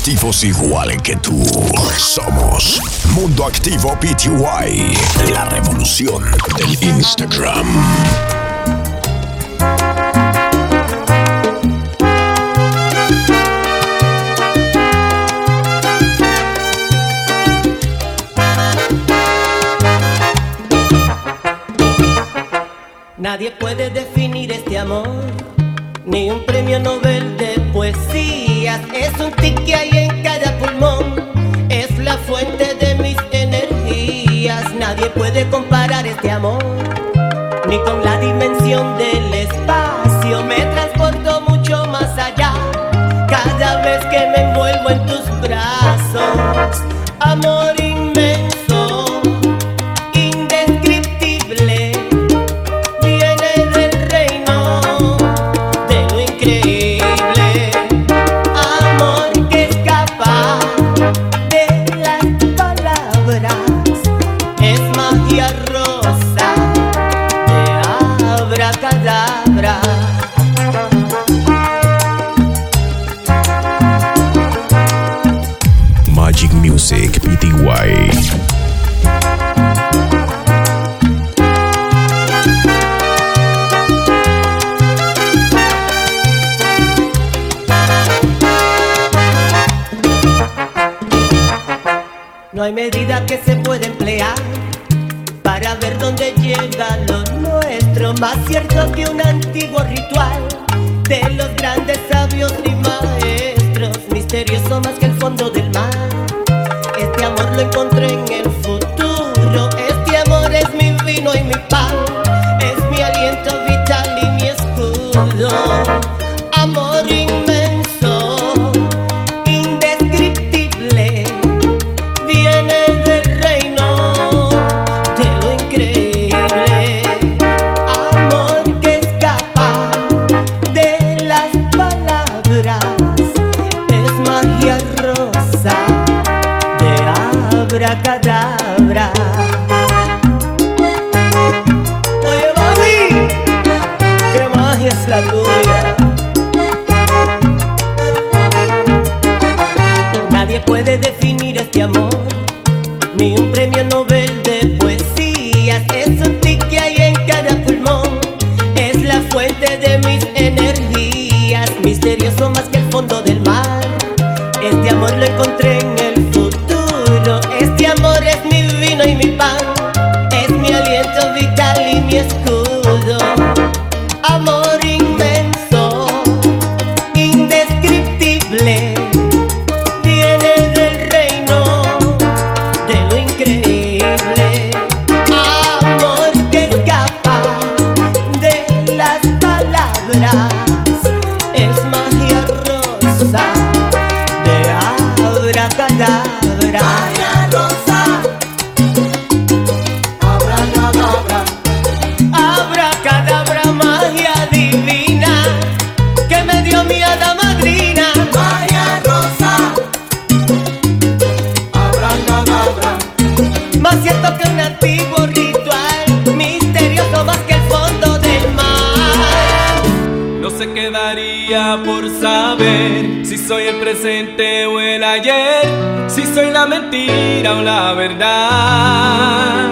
activos igual que tú. Somos Mundo Activo PTY, la revolución del Instagram. Nadie puede definir este amor, ni un premio Nobel de poesías. Es un tic que hay en cada pulmón, es la fuente de mis energías. Nadie puede comparar este amor, ni con la dimensión del espacio. Me transporto mucho más allá, cada vez que me envuelvo en tus brazos. Amor inmenso, indescriptible, viene del reino de lo increíble. Amor que escapa de las palabras, es magia rosa de abracadabra. Magic Music PTY. No hay medida que se pueda emplear para ver dónde llega lo nuestro. Más cierto que un antiguo ritual de los grandes sabios y maestros. Misterioso más que el fondo del mar. Este amor lo encontré en el futuro. Este amor es mi vino y mi pan, es mi aliento vital y mi escudo. Amor inmenso, indescriptible, viene del reino de lo increíble. Amor que escapa de las palabras, es magia rosa de abracadabra. Oye, mami, qué magia es la tuya. Nadie puede definir este amor, ni un premio Nobel de poesías. Es un tic que hay en cada pulmón, es la fuente de mis energías. Misterioso más que el fondo del mar. Este amor lo encontré en el futuro. Este amor es mi vino y mi pan, es mi aliento vital y mi escudo. Amor inmenso, indescriptible, viene del reino de lo increíble. Amor que escapa de las palabras, es magia rosa de abracadabra. Magia rosa, abracadabra, abracadabra, magia divina que me dio mi hada madrina. Magia rosa, abracadabra, más cierto que un antiguo ritual, misterioso más que el fondo del mar. No se quedaría por saber si soy el presente o el ayer, si soy la mentira o la verdad.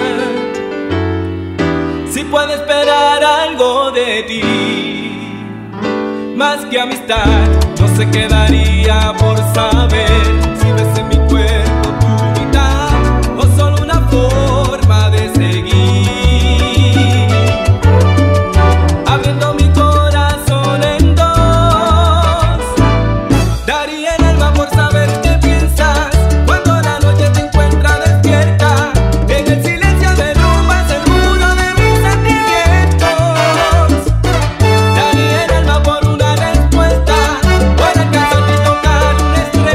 Si puedo esperar algo de ti, más que amistad. No se quedaría por saber si ves en mi cuerpo tu mitad o solo una forma de seguir, abriendo mi corazón en dos. Daría el alma por saber qué piensas cuando la noche te encuentra despierta. En el silencio derrumbas el muro de mis sentimientos. Daría el alma por una respuesta, por acaso ni tocar una estrella.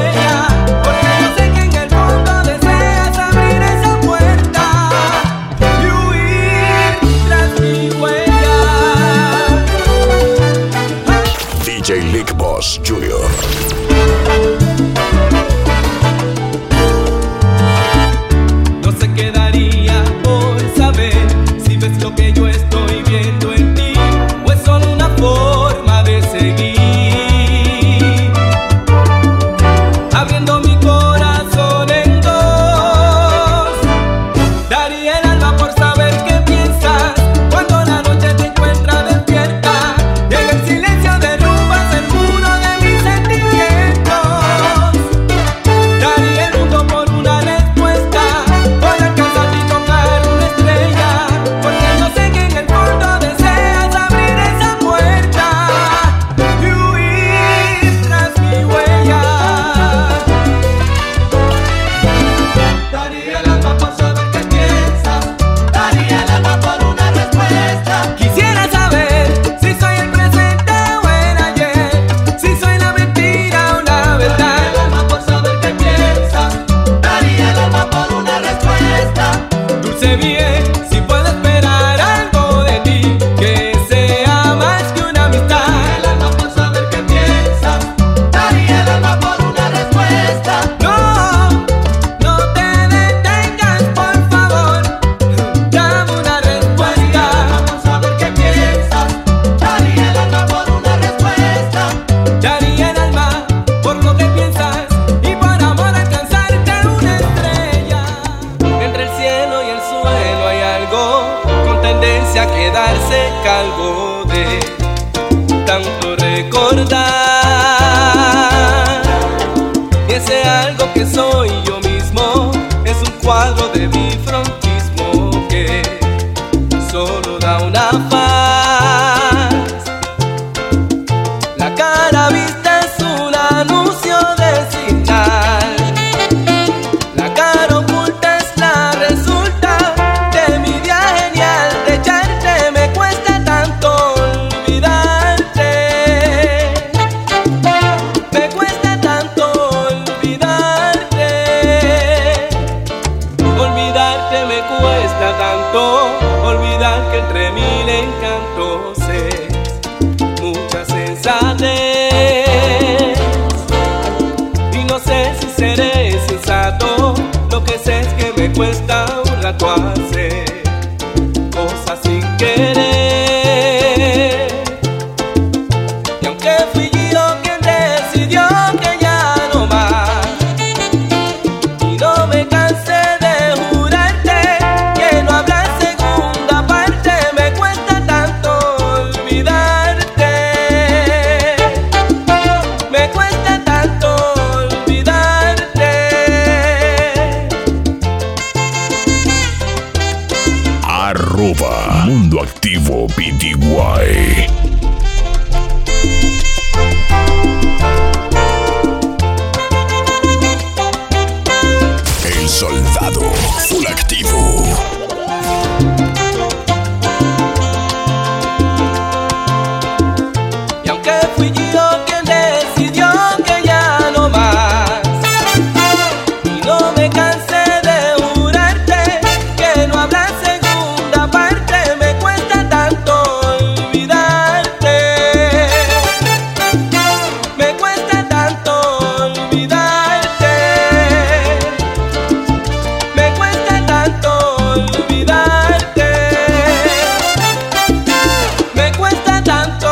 quedarse calvo de tanto recordar. Y ese algo que soy yo mismo es un cuadro de mi frontismo que solo da una faz. La cara vista es un anuncio de señal. La cara oculta es la resulta de mi día genial. De echarte me cuesta tanto olvidarte. Me cuesta tanto olvidarte. Olvidarte me cuesta tanto. Olvidar que entre mil encantos es mucha sensatez. Y no sé si seré sensato. Lo que sé es que me cuesta un rato hacer cosas sin querer. Y aunque fui yo quien decidió que ya no más, y no me cansé de jurarte que no habrá segunda parte, me cuesta tanto olvidarte. Me cuesta tanto olvidarte. Mundo Activo PTY. El soldado full activo. Y aunque fui yo quien decidió que ya no más, y no me cansé de jurarte que no habrá segunda parte, me cuesta tanto olvidarte. Me cuesta tanto olvidarte. Me cuesta tanto olvidarte. Me cuesta tanto.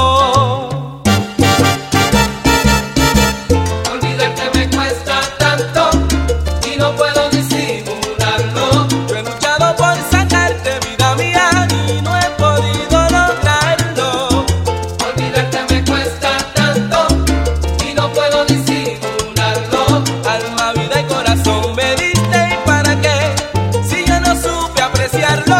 Olvidarte me cuesta tanto y no puedo disimularlo. Yo he luchado por sacarte, vida mía, y no he podido lograrlo. Olvidarte me cuesta tanto y no puedo disimularlo. Alma, vida y corazón me diste, ¿y para qué? Si yo no supe apreciarlo.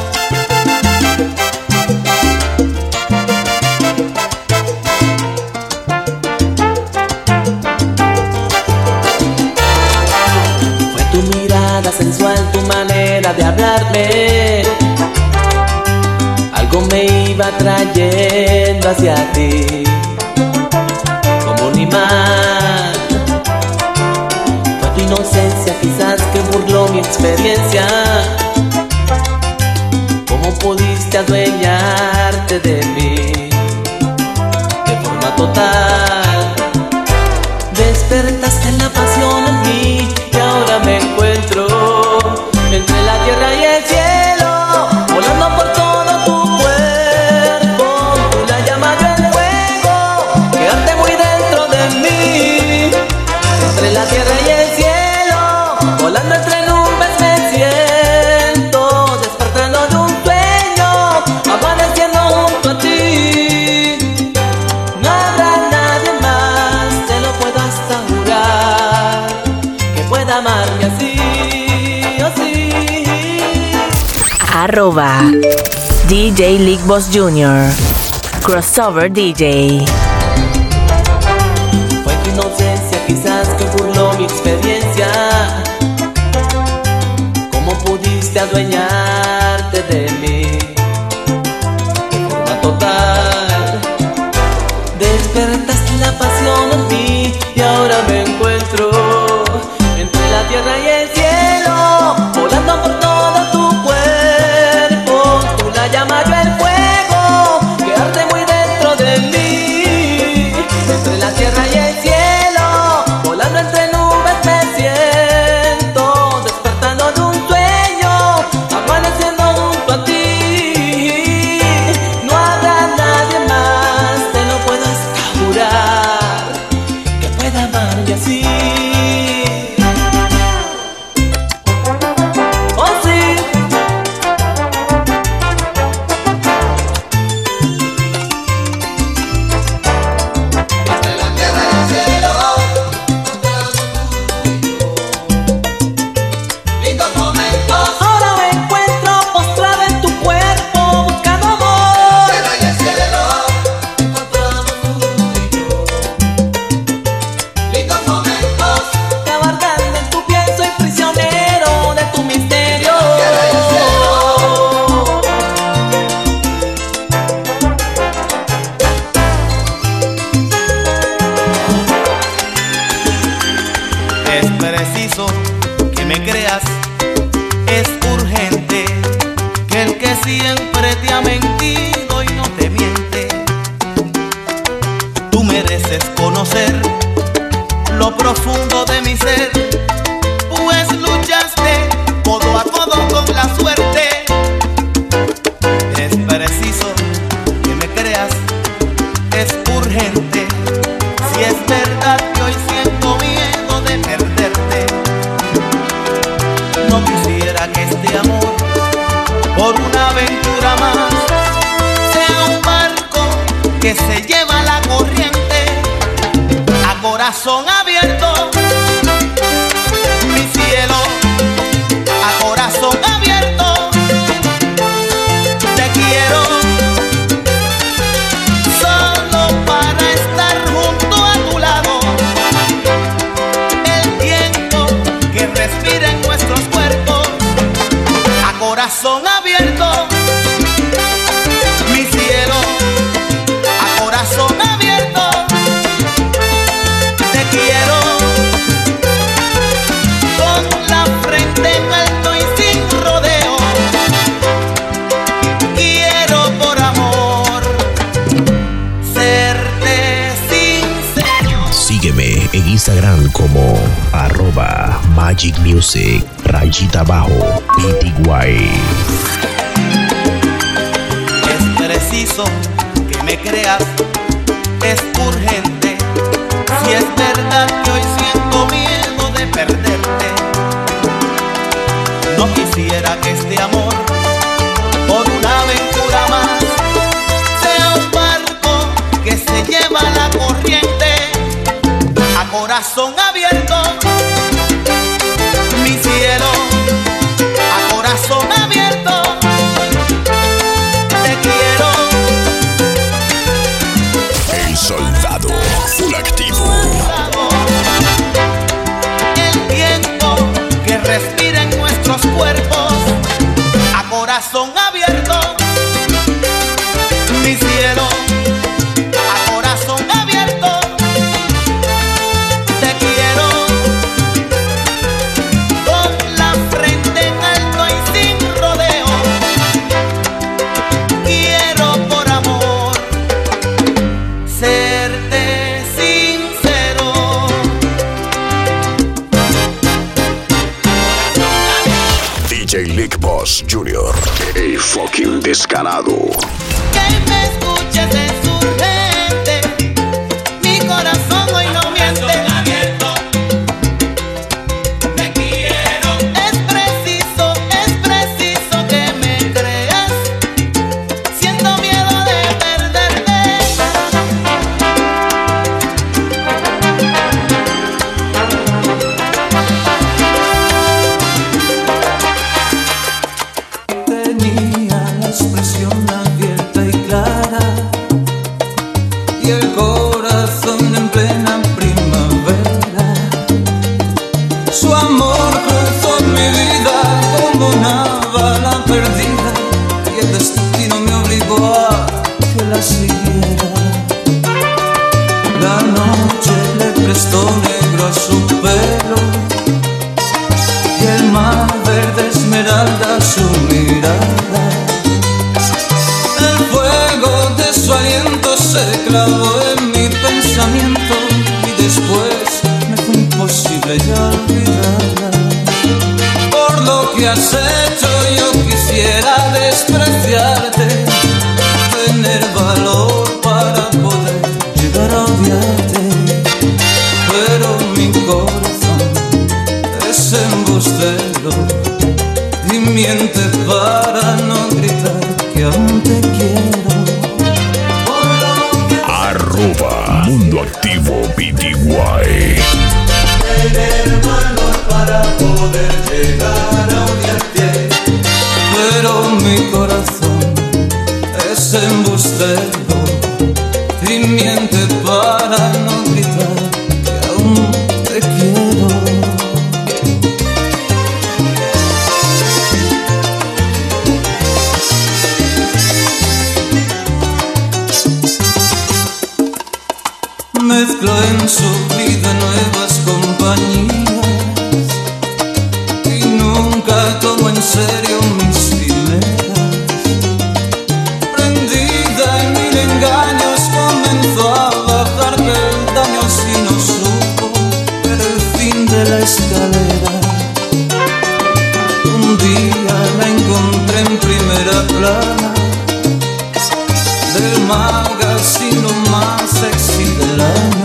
Fue tu mirada sensual, tu manera de hablarme. Algo me iba trayendo hacia ti, como un imán. Fue tu inocencia quizás que burló mi experiencia. ¿Cómo pudiste adueñarte de mí de forma total? Despertaste la pasión en mí y ahora me encuentro entre la tierra y el cielo, volando por todo tu cuerpo. Tú la llamas yo el fuego, quédate muy dentro de mí. Entre la tierra y el cielo, volando entre nubes me siento, despertando de un sueño, amaneciendo junto a ti. No habrá nadie más, te lo puedo hasta jurar, que pueda amarme así, así. @DJ League Boss Jr. Crossover DJ. Fue tu inocencia quizás que burló mi experiencia. ¿Cómo pudiste adueñarte de mí de forma total? Despertaste la pasión en mí y ahora me encuentro entre la tierra y el cielo, volando por todo tu cuerpo. Tú la llamas yo el fuego, que arde muy dentro de mí. Entre la tierra y el cielo, volando entre nubes me siento, despertando de un sueño, amaneciendo junto a ti. No habrá nadie más, te lo puedo hasta jurar, que pueda amarme así. Oh sí. Es preciso que me creas, es urgente que el que siempre te ha mentido y no te miente. Tú mereces conocer lo profundo de mi ser, pues luchaste codo a codo con la suerte. Es preciso que me creas, es urgente, si es verdad que hoy siento miedo de perderte. No quisiera que este amor, por una aventura más, sea un barco que se lleva la corriente. A corazón abierto, mi cielo, a corazón abierto, te quiero, solo para estar junto a tu lado. El viento que respira en nuestros cuerpos, a corazón abierto, mi cielo, a corazón abierto, te quiero, con la frente en alto y sin rodeo. Quiero por amor serte sincero. Sígueme en Instagram como @magicmusic _PTY. Es preciso que me creas, es urgente, si es verdad que hoy siento miedo de perderte. No quisiera que este amor, por una aventura más, sea un barco que se lleva la corriente. A corazón abierto, mi cielo, a corazón abierto, te quiero. El soldado full activo. El viento que respira en nuestros cuerpos, a corazón abierto, mi cielo, a corazón abierto, te quiero, con la frente en alto y sin rodeo. Quiero por amor serte sincero. DJ Lick Boss Jr. El fucking descarado. Que me escuches es urgente, mi corazón hoy no miente. Te quiero. Es preciso que me creas, siento miedo de perderte. Tenía la expresión abierta y clara y el corazón en plena primavera. Su amor cruzó mi vida como una bala perdida y el destino me obligó a que la siguiera. La noche le prestó negro a su pelo y el mar verde esmeralda su mirada. El fuego de su aliento se clavó en mi pensamiento y después me fue imposible ya olvidarla. Por lo que has hecho yo quisiera despreciarte, tener valor para poder llegar a odiarte, pero mi corazón es embustero y miente para no gritar que aún te quiero. Mundo Activo PTY. Tener valor para poder llegar a odiarte, pero mi corazón es embustero y miente para no gritar que aún te quiero. Mezcló en su vida nuevas escalera. Un día la encontré en primera plana del magazine más sexy del año,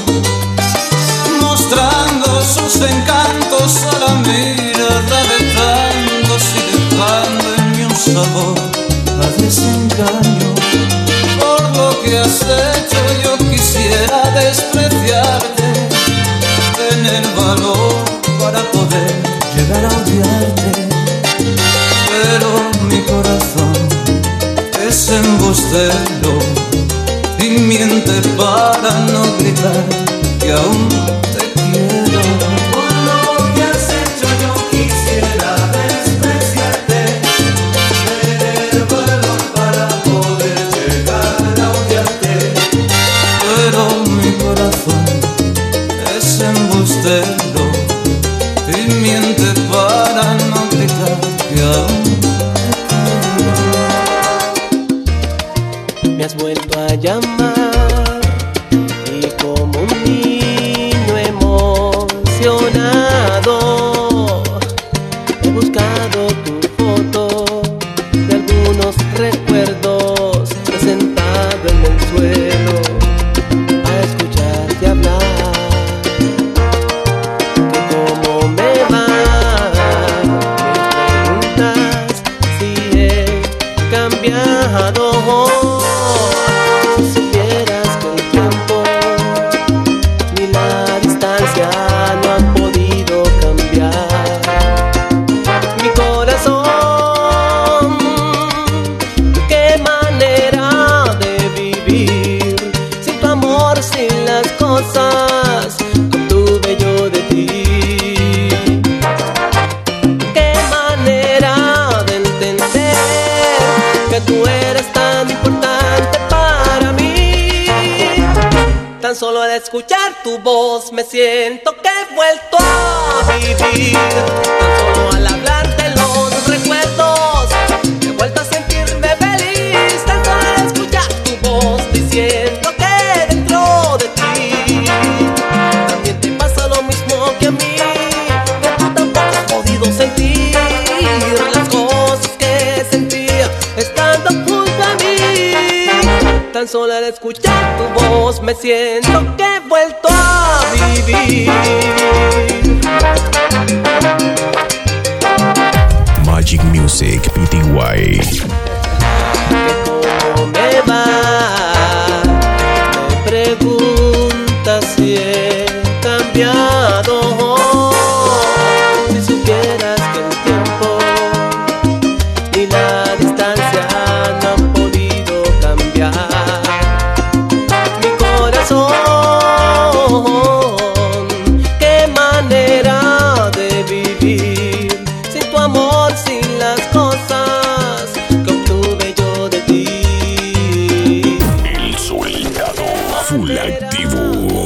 mostrando sus encantos a la mirada de tantos y dejando en mí un sabor a desengaño. Por lo que has hecho yo quisiera despreciarte, tener valor para poder llegar a odiarte, pero mi corazón es embustero y miente para no gritar que aún te quiero. Por lo que has hecho yo quisiera despreciarte, tener valor para poder llegar a odiarte, pero mi corazón es embustero y miente para no gritar que aún me has vuelto a llamar y como un niño emocionado he buscado tu foto de algunos recuerdos sentado en el suelo a escucharte hablar. Que cómo me va, me preguntas si he cambiado. Si supieras que el tiempo ni la distancia no han podido cambiar mi corazón. Qué manera de vivir sin tu amor, sin las cosas que obtuve yo de ti. Qué manera de entender que tú eres tan importante para mí. Tan solo al escuchar tu voz me siento que he vuelto a vivir. Tan solo al hablar de los recuerdos he vuelto a sentirme feliz. Tan solo al escuchar tu voz diciendo que dentro de ti también te pasa lo mismo que a mí, que tú tampoco has podido sentir las cosas que sentía estando junto a mí. Tan solo al escuchar tu voz me siento que he vuelto a vivir. Magic Music Pty. Que cómo me va, me preguntas si he cambiado. Si supieras que el tiempo ni la distancia no han podido cambiar mi corazón. Qué manera de vivir sin tu amor, sin las cosas que obtuve yo de ti. El Soldado Full Activo.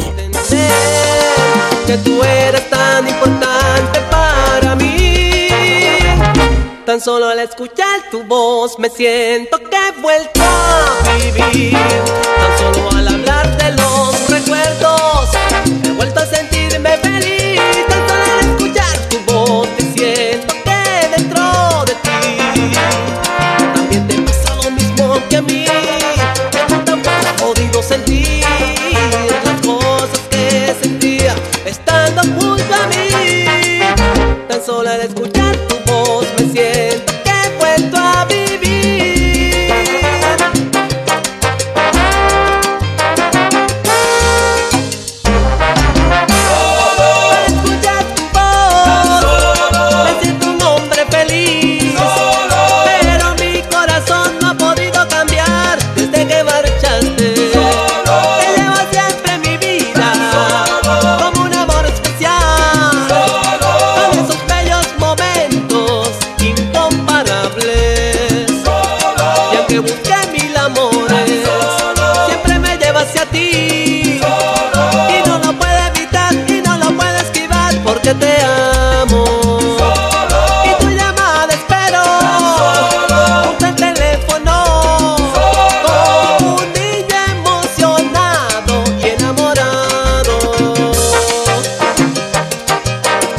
Que tú eres tan importante para mí. Tan solo al escuchar tu voz me siento que he vuelto a vivir. Tan solo al hablar de los recuerdos he vuelto a sentirme feliz. Tan solo al escuchar tu voz diciendo que dentro de ti también te pasa lo mismo que a mí, que tú tampoco has podido sentir las cosas que sentía estando junto a mí. Tan solo al escuchar tu voz me siento que he vuelto a vivir. Al escuchar tu voz me siento un hombre feliz, pero mi corazón no ha podido cambiar desde que marchaste. Te llevo siempre en mi vida como un amor especial, con esos bellos momentos incomparables. Y aunque busqué mil amores, siempre me lleva hacia ti. Y no lo puedo evitar y no lo puedo esquivar porque te amo. Y tu llamada espero junto al teléfono, como un niño emocionado y enamorado.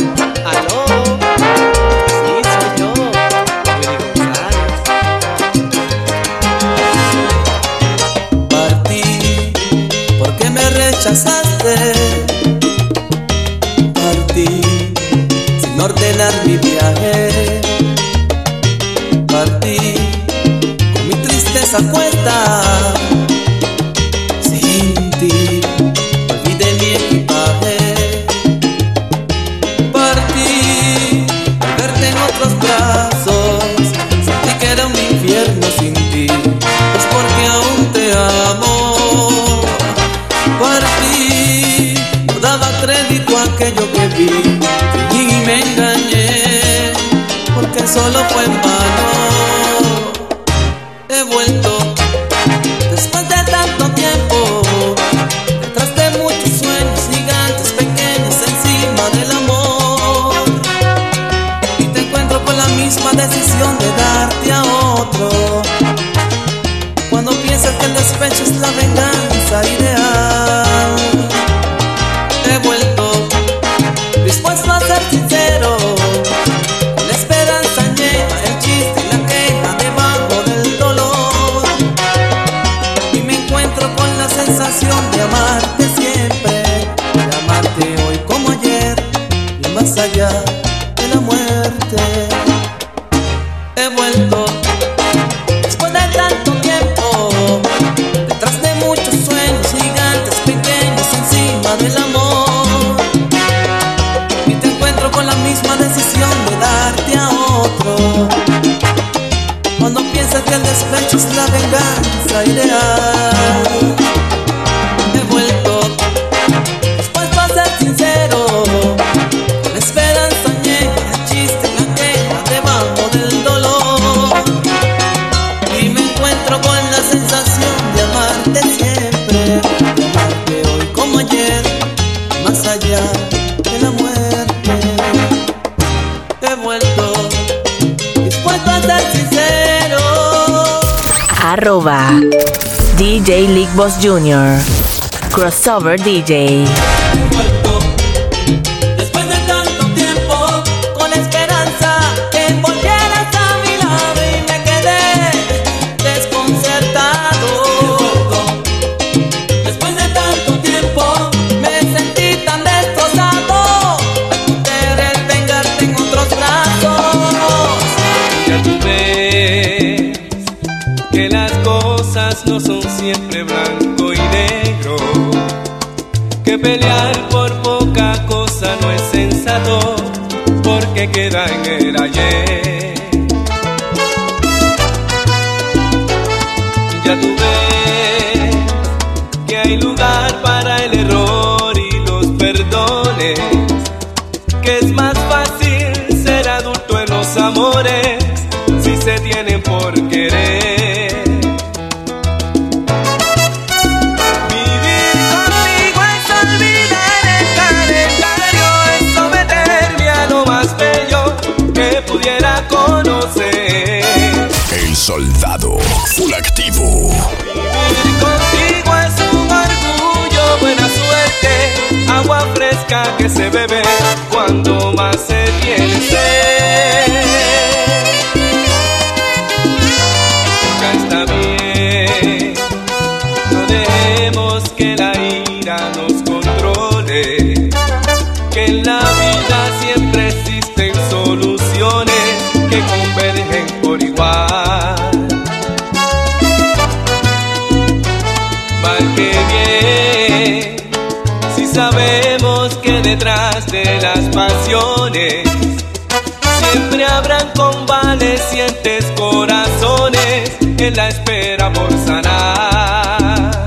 ordenar mi viaje. Partí con mi tristeza a cuestas, sin ti olvidé mi equipaje. Partí al verte en otros brazos, sentí que era un infierno sin ti, es porque aún te amo. Partí, no daba crédito a aquello que vi y me engañé, porque solo fue en vano. He vuelto después de tanto tiempo, detrás de muchos sueños gigantes pequeños encima del amor, y te encuentro con la misma decisión de darte a otro. Cuando piensas que el despecho es la venganza ideal, he vuelto dispuesto a ser sincero, con la esperanza llena, el chiste y la queja debajo del dolor, y me encuentro con la sensación de amarte siempre, de amarte hoy como ayer y más allá de la muerte. He vuelto después de tanto tiempo, detrás de muchos sueños gigantes pequeños encima del amor, y te encuentro con la misma decisión de darte a otro. Cuando piensas que el despecho es la venganza ideal, he vuelto dispuesto a ser sincero, con la esperanza añeja, el chiste y la queja debajo del dolor, y me encuentro con la sensación de amarte siempre, de amarte hoy como ayer, más allá de la muerte. He vuelto dispuesto a ser sincero. @ DJ Lick Boss Jr. Crossover DJ. Después de tanto tiempo, con la esperanza que volvieras a mi lado, y me quedé desconcertado. Después de tanto tiempo, me sentí tan destrozado al querer vengarte en otros brazos. Ya tú ves que las cosas no son siempre blanco y negro, que pelear por poca cosa no es sensato, porque queda en el ayer. Ya tú ves que hay lugar para el error y los perdones, que es más fácil ser adulto en los amores si se tienen por querer. Vivir contigo es olvidar el calendario, es someterme a lo más bello que pudiera conocer. El soldado full activo. Vivir contigo es un orgullo, buena suerte, agua fresca que se bebe cuando más se tiene sed. Ya está bien, no dejemos que la ira nos controle, que en la vida siempre existen soluciones que convergen por igual. Mal que bien, si sabemos que detrás de las pasiones siempre habrán convalecientes corazones en la espera por sanar.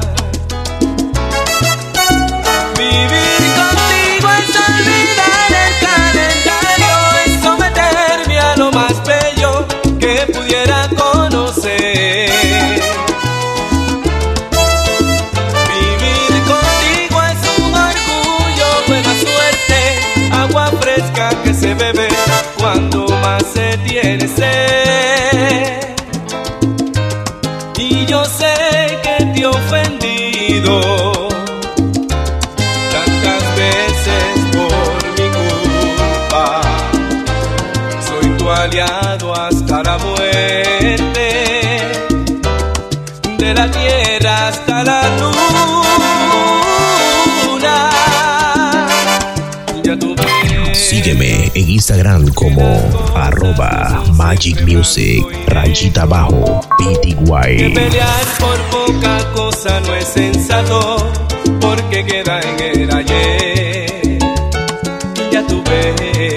Vivir contigo es olvidar el calendario, es someterme a lo más bello que pudiera conocer. Vivir contigo es un orgullo, buena suerte, agua fresca que se bebe cuando más se tiene sed. Y yo sé que te he ofendido tantas veces por mi culpa. Soy tu aliado hasta la muerte, de la tierra hasta la luna. Ya tú Sígueme en Instagram como @magicmusic _PTY. Pelear por poca cosa no es sensato, porque queda en el ayer. Ya tú ves.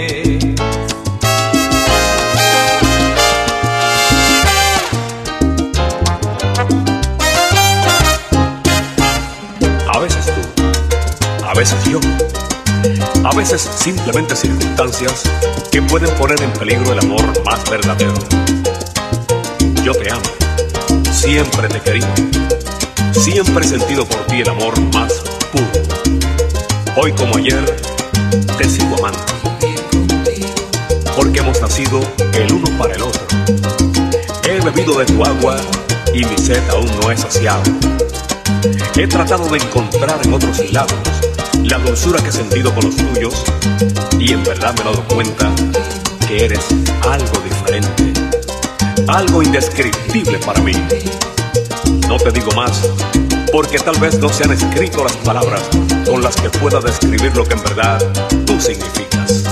A veces tú, a veces yo, a veces simplemente circunstancias que pueden poner en peligro el amor más verdadero. Yo te amo, siempre te he querido, siempre he sentido por ti el amor más puro. Hoy como ayer, te sigo amando, porque hemos nacido el uno para el otro. He bebido de tu agua y mi sed aún no es saciado. He tratado de encontrar en otros labios la dulzura que he sentido con los tuyos, y en verdad me he dado cuenta que eres algo diferente, algo indescriptible para mí. No te digo más, porque tal vez no se han escrito las palabras con las que pueda describir lo que en verdad tú significas.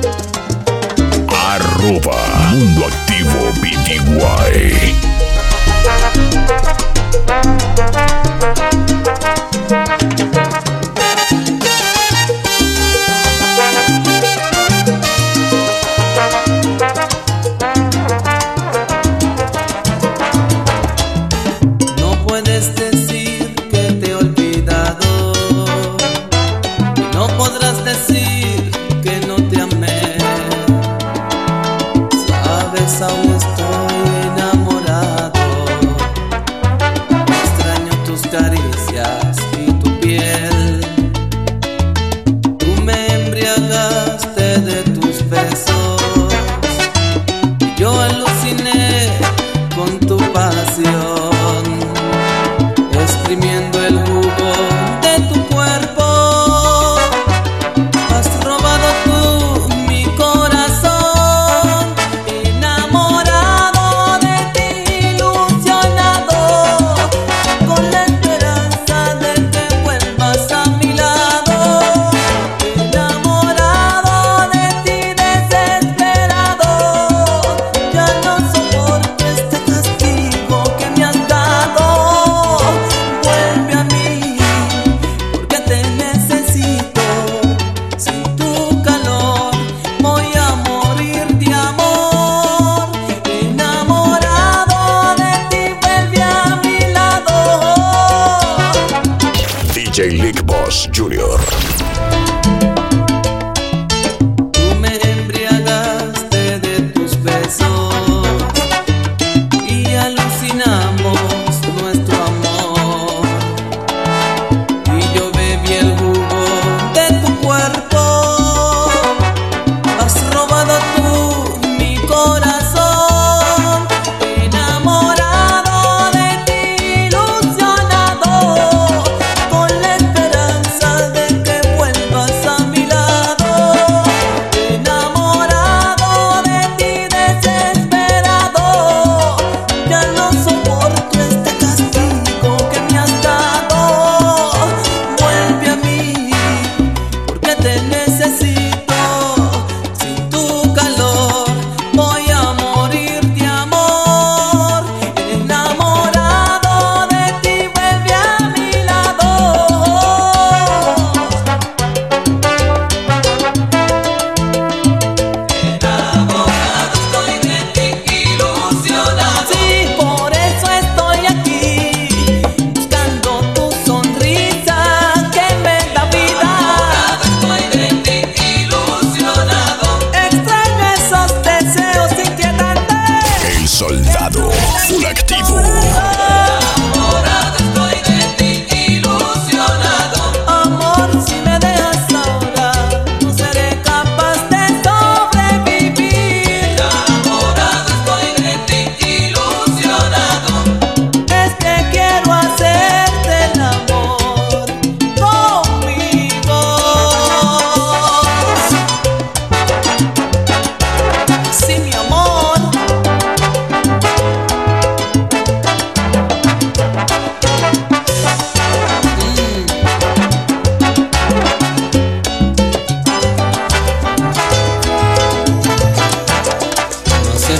@Mundo Activo PTY. No puedes decir que te he olvidado, y no podrás decir que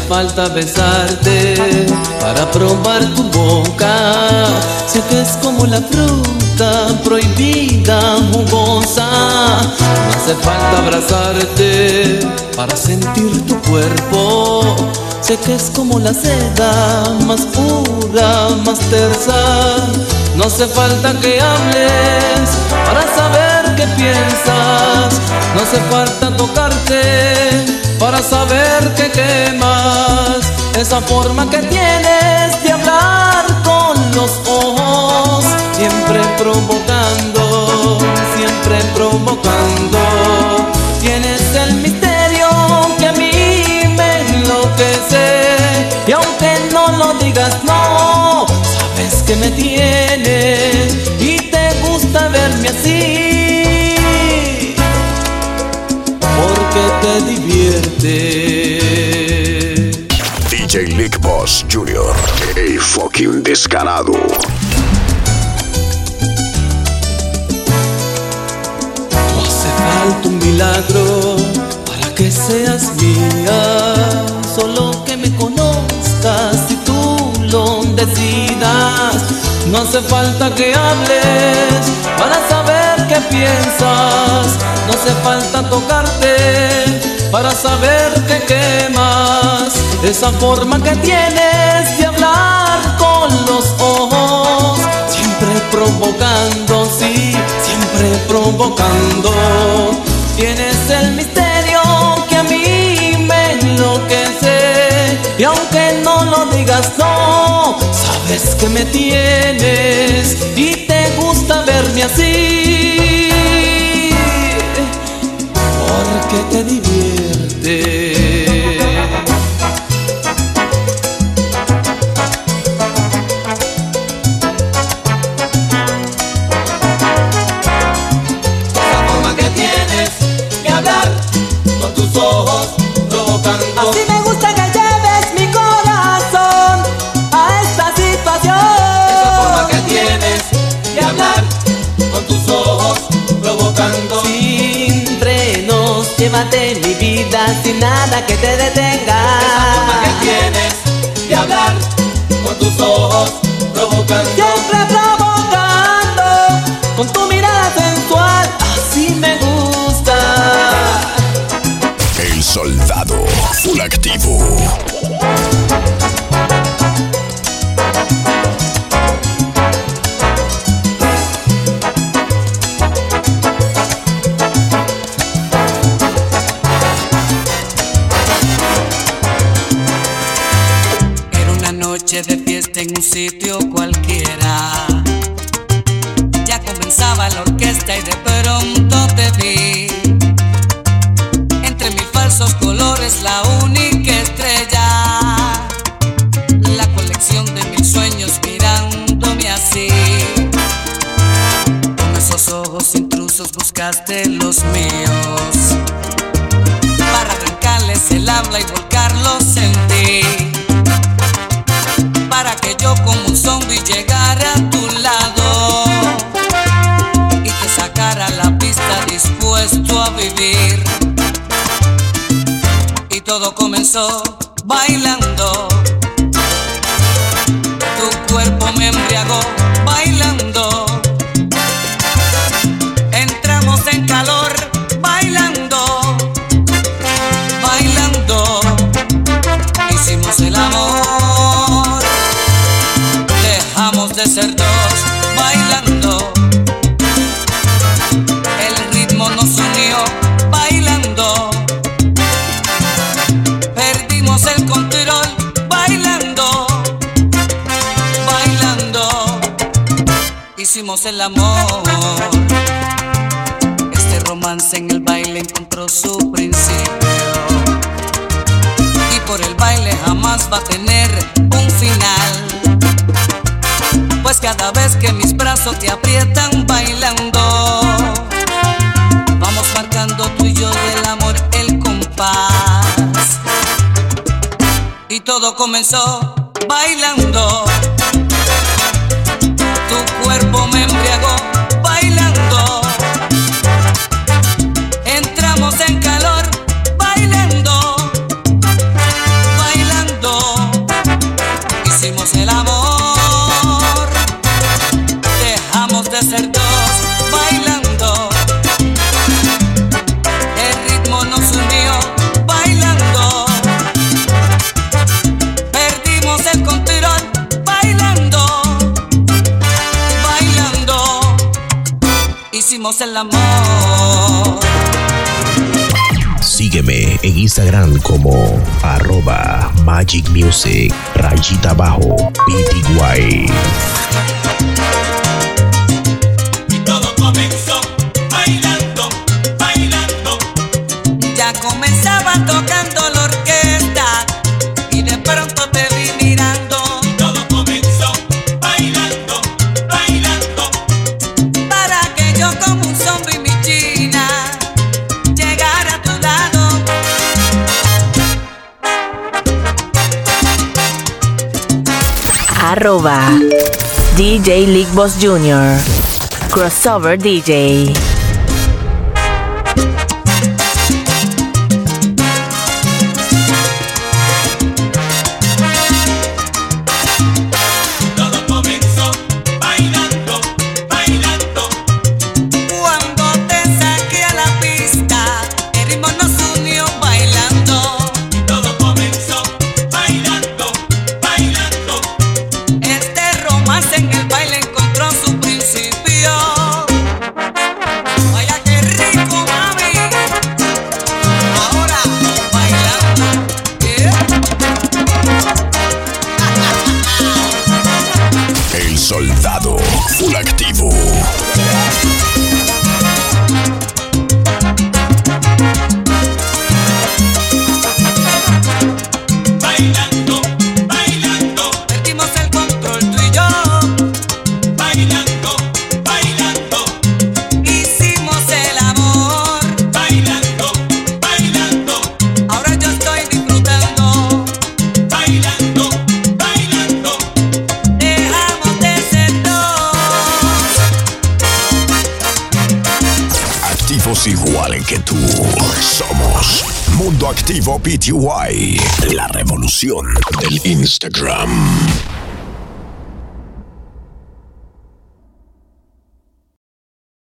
falta besarte para probar tu boca. Sé que es como la fruta prohibida, jugosa. No hace falta abrazarte para sentir tu cuerpo. Sé que es como la seda, más pura, más tersa. No hace falta que hables para saber qué piensas. No hace falta tocarte para saber que quemas. Esa forma que tienes de hablar con los ojos, siempre provocando, siempre provocando. Tienes el misterio que a mí me enloquece, y aunque no lo digas, no, sabes que me tienes y te gusta verme así, porque te divierte. DJ Lick Boss Jr., el fucking descarado. No hace falta un milagro para que seas mía, solo que me conozcas y tú lo decidas. No hace falta que hables para saber qué piensas. No hace falta tocarte para saber que quemas. Esa forma que tienes de hablar con los ojos, siempre provocando, sí, siempre provocando. Tienes el misterio que a mí me enloquece, y aunque no lo digas, no, sabes que me tienes y te gusta verme así, porque te divierte. Esa forma que tienes de hablar con tus ojos provocando. Así me gusta que lleves mi corazón a esta situación. Esa forma que tienes de hablar con tus ojos provocando. Sin frenos, llévate mi vida sin nada que te detenga. Esa forma que tienes de hablar con tus ojos provocando. Siempre provocando con tu mirada sensual. Así me gusta. El soldado full activo. Era una noche de fiesta en un sitio cualquiera. Ya comenzaba la orquesta y de pronto te vi. Entre mis falsos colores, la única estrella. La colección de mis sueños mirándome así. Con esos ojos intrusos buscaste los míos, para arrancarles el habla y volcarlos en ti, para que yo como un zombie llegara a tu lado y te sacara a la pista dispuesto a vivir. Y todo comenzó bailando, tu cuerpo me embriagó bailando. Entramos en calor bailando, bailando. Hicimos el amor, dejamos de ser dos bailando. El ritmo nos unió bailando. Perdimos el control bailando, bailando. Hicimos el amor. Este romance en el baile encontró su principio, y por el baile jamás va a tener un final. Pues cada vez que mis brazos te aprietan bailando, vamos marcando tú y yo del amor el compás. Y todo comenzó bailando, tu cuerpo me embriagó bailando. Entramos en calor bailando, bailando. hicimos el amor. Sígueme en Instagram como @magicmusic _PTY. Y todo comenzó bailando, bailando. Ya comenzaba tocando la orquesta y de pronto te vi mirando. Y todo comenzó bailando, bailando. Para que yo como un zombie mi china llegara a tu lado. DJ Lick Boss Jr. Crossover DJ. Todo comenzó bailando, bailando. Cuando te saqué a la pista, el ritmo nos unió bailando. Y todo comenzó bailando, bailando. Este romance en el baile encontró su principio. Vaya que rico, mami. Ahora bailando. El soldado full activo. Bailando, bailando, Perdimos el control tú y yo. bailando, bailando, Hicimos el amor. bailando, bailando, Ahora yo estoy disfrutando. bailando, bailando. Dejamos de ser dos. Activos igual que tú. Somos Mundo Activo PTY. La revolución del Instagram.